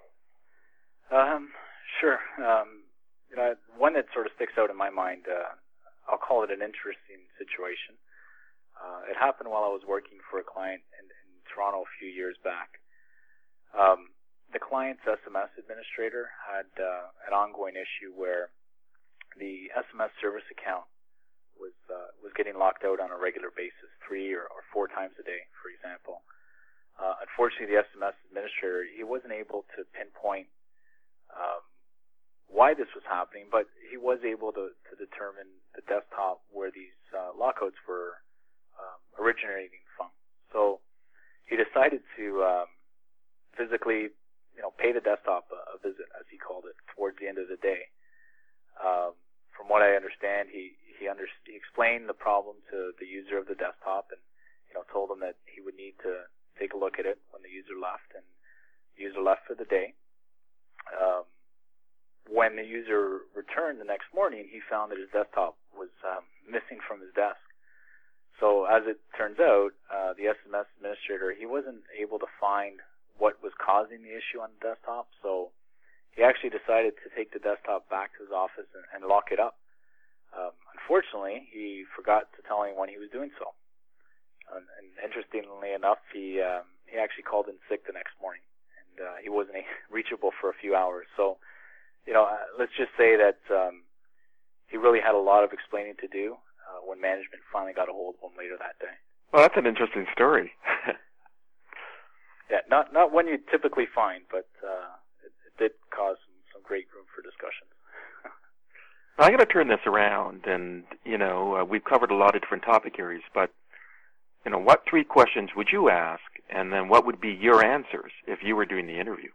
Um, sure. Um, you know, one that sort of sticks out in my mind, uh, I'll call it an interesting situation. Uh, it happened while I was working for a client in, in Toronto a few years back. Um, the client's S M S administrator had uh, an ongoing issue where the S M S service account was uh, was getting locked out on a regular basis, three or, or four times a day, for example. Uh, unfortunately, the S M S administrator, he wasn't able to pinpoint um, why this was happening, but he was able to, to determine the desktop where these uh, lockouts were um, originating from. So he decided to um, physically, you know, pay the desktop a, a visit, as he called it, towards the end of the day. Um, from what I understand, he he, under, he explained the problem to the user of the desktop, and you know, told him that he would need to take a look at it when the user left, and the user left for the day. Um, when the user returned the next morning, he found that his desktop was um, missing from his desk. So as it turns out, uh, the S M S administrator, he wasn't able to find what was causing the issue on the desktop, so he actually decided to take the desktop back to his office and, and lock it up. Um, unfortunately, he forgot to tell anyone he was doing so. And, and interestingly enough, he um, he actually called in sick the next morning, and uh, he wasn't reachable for a few hours. So, you know, uh, let's just say that um, he really had a lot of explaining to do uh, when management finally got a hold of him later that day.
Well, that's an interesting story.
Yeah, not not one you typically find, but uh, it, it did cause some, some great room for discussions.
I'm going to turn this around, and, you know, uh, we've covered a lot of different topic areas, but, you know, what three questions would you ask, and then what would be your answers if you were doing the interview?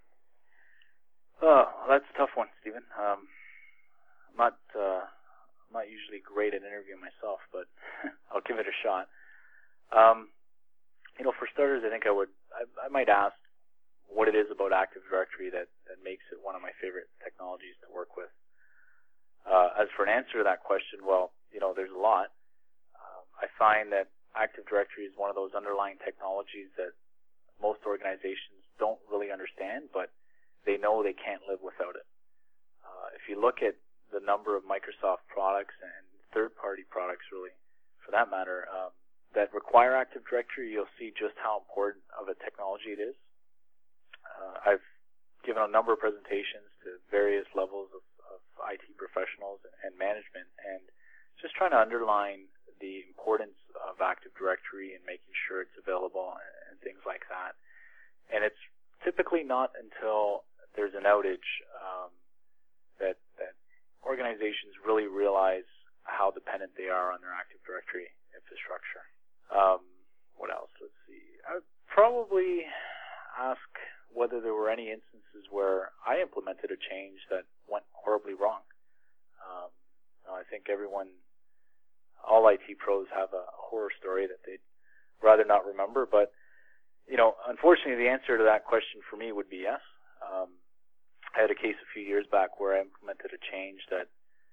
Oh, that's a tough one, Stephen. Um, I'm not, uh, I'm not usually great at interviewing myself, but I'll give it a shot. Um, you know, for starters, I think I would, I, I might ask what it is about Active Directory that, that makes it one of my favorite technologies to work with. Uh, as for an answer to that question, well, you know, there's a lot. Um, I find that Active Directory is one of those underlying technologies that most organizations don't really understand, but they know they can't live without it. Uh, if you look at the number of Microsoft products and third-party products, really, for that matter, um, that require Active Directory, you'll see just how important of a technology it is. Uh, I've given a number of presentations to various levels of, of I T professionals and, and management, and just trying to underline the importance of Active Directory and making sure it's available and, and things like that. And it's typically not until there's an outage um, that, that organizations really realize how dependent they are on their Active Directory infrastructure. Um, what else? Let's see. I would probably ask whether there were any instances where I implemented a change that went horribly wrong. Um, you know, I think everyone, all I T pros have a horror story that they'd rather not remember, but, you know, unfortunately the answer to that question for me would be yes. Um, I had a case a few years back where I implemented a change that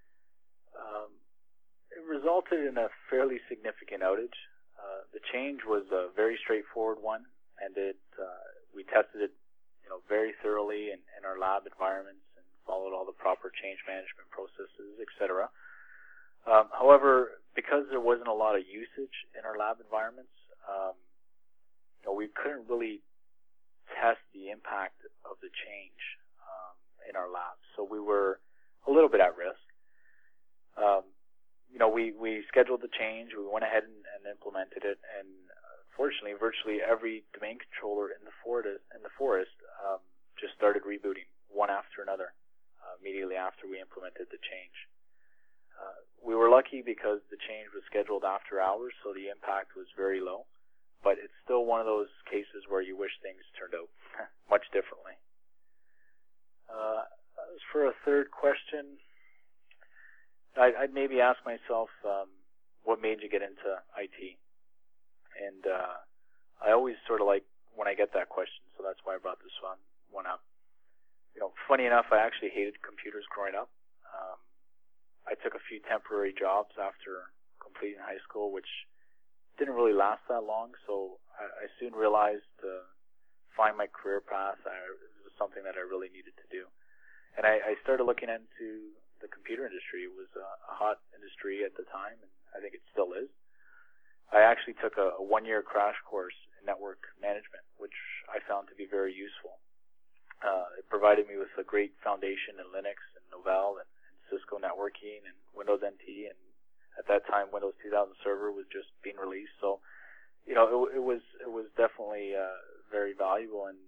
um, it resulted in a fairly significant outage. Uh, the change was a very straightforward one, and it uh, we tested it, you know, very thoroughly in, in our lab environments and followed all the proper change management processes, et cetera. Um, however, because there wasn't a lot of usage in our lab environments, um, you know, we couldn't really test the impact of the change um, in our labs. So we were a little bit at risk. Um, you know, we, we scheduled the change, we went ahead and, and implemented it, and uh, fortunately, virtually every domain controller in the forest, in the forest um, just started rebooting one after another uh, immediately after we implemented the change. Uh, we were lucky because the change was scheduled after hours, so the impact was very low. But it's still one of those cases where you wish things turned out much differently. Uh, as for a third question, I'd, I'd maybe ask myself, um, what made you get into I T? And uh, I always sort of like when I get that question, so that's why I brought this one, one up. You know, funny enough, I actually hated computers growing up. Um, I took a few temporary jobs after completing high school, which didn't really last that long, so I, I soon realized to find my career path, I, it was something that I really needed to do. And I, I started looking into the computer industry. It was a, a hot industry at the time, and I think it still is. I actually took a, a one-year crash course in network management, which I found to be very useful. Uh, it provided me with a great foundation in Linux and Novell and Cisco networking and Windows N T, and at that time Windows two thousand Server was just being released. So, you know, it, it was it was definitely uh, very valuable, and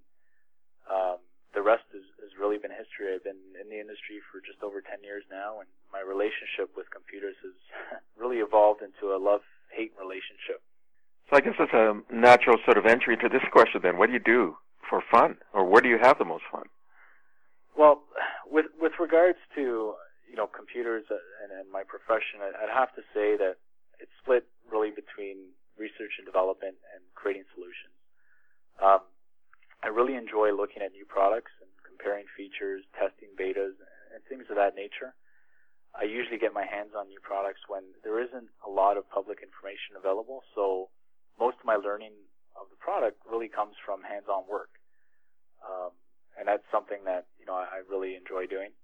um, the rest has, has really been history. I've been in the industry for just over ten years now, and my relationship with computers has really evolved into a love-hate relationship.
So I guess that's a natural sort of entry to this question then. What do you do for fun, or where do you have the most fun?
Well, with with regards to you know, computers and, and my profession, I'd have to say that it's split really between research and development and creating solutions. Um, I really enjoy looking at new products and comparing features, testing betas, and things of that nature. I usually get my hands on new products when there isn't a lot of public information available, so most of my learning of the product really comes from hands-on work. Um, and that's something that, you know, I, I really enjoy doing.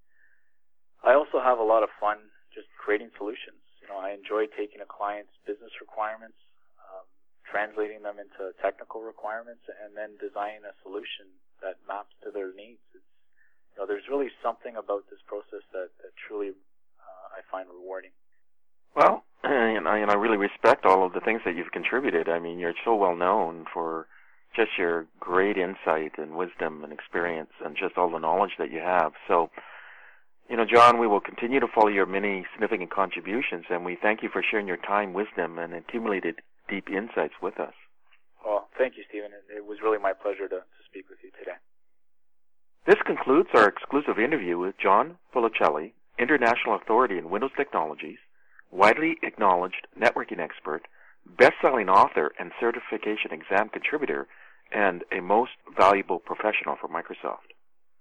I also have a lot of fun just creating solutions. You know, I enjoy taking a client's business requirements, um, translating them into technical requirements, and then designing a solution that maps to their needs. It's, you know, there's really something about this process that, that truly uh, I find rewarding.
Well, and I, and I really respect all of the things that you've contributed. I mean, you're so well known for just your great insight and wisdom and experience and just all the knowledge that you have. So, you know, John, we will continue to follow your many significant contributions, and we thank you for sharing your time, wisdom, and accumulated deep insights with us.
Well, thank you, Stephen. It was really my pleasure to, to speak with you today.
This concludes our exclusive interview with John Policelli, International Authority in Windows Technologies, widely acknowledged networking expert, best-selling author and certification exam contributor, and a most valuable professional for Microsoft.